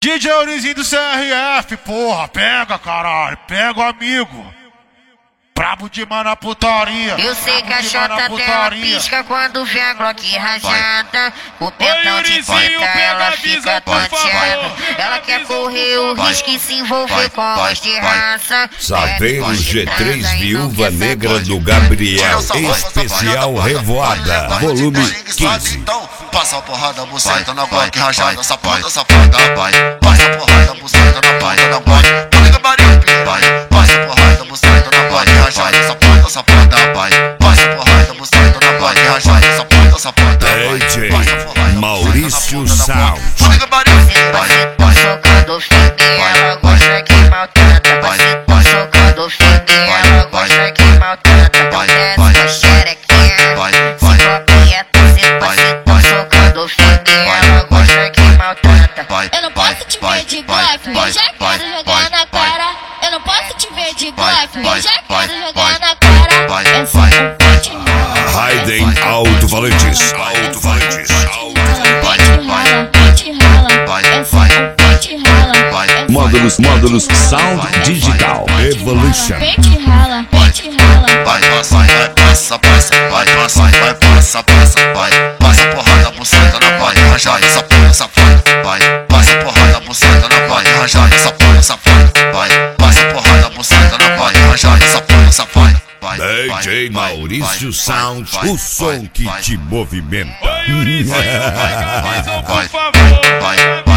DJ Eurizinho do CRF, porra, pega caralho, pega o amigo. Brabo demais na putaria. Eu sei que a chota dela pisca quando vê a Glock rajada. O pentão de porta ela fica tonteada. Ela quer correr o risco e se envolver com os de raça. Saveiro G3 Viúva Negra do Gabriel, especial Revoada, volume 15. Então, passa a porrada, buceta na Glock rajada. Safada, safada, vai. Passa a porrada, buceta na ponta da Glock. Tô ligado, vai. Passa a porrada, buceta na Glock rajada. Safada, safada, vai. Passa a porrada, buceta na Glock rajada. Safada, safada, vai. DJ Maurício Sound. Tô ligado, vai. Jogando firme, ela gosta que maltrata. Vai jogando firme, ela gosta que maltrata. Então desce a xerequinha, se copia, se jogando firme, ela gosta que maltrata. Eu não posso te ver de Glock, já quero jogar na cara. Eu não posso te ver de Glock, já quero jogar na cara. Eu sou um pente rala. Raiden Alto-Valentis. Alto-Valentis. Pente rala. Eu sou um pente rala. Módulos Sound Digital Evolution. Pente rala, pente rala. Vai, passa, vai, passa, passa. Vai, passa, vai, passa, passa. Vai, passa a porrada, buceta na Glock rajada. Essa porra safada. Vai, passa a porrada, buceta na Glock rajada. Essa porra safada. Vai, passa a porrada, buceta na Glock rajada. Essa porra safada. DJ Maurício Sound, o som que te movimenta. Ô Eurizinho, por favor. Vai.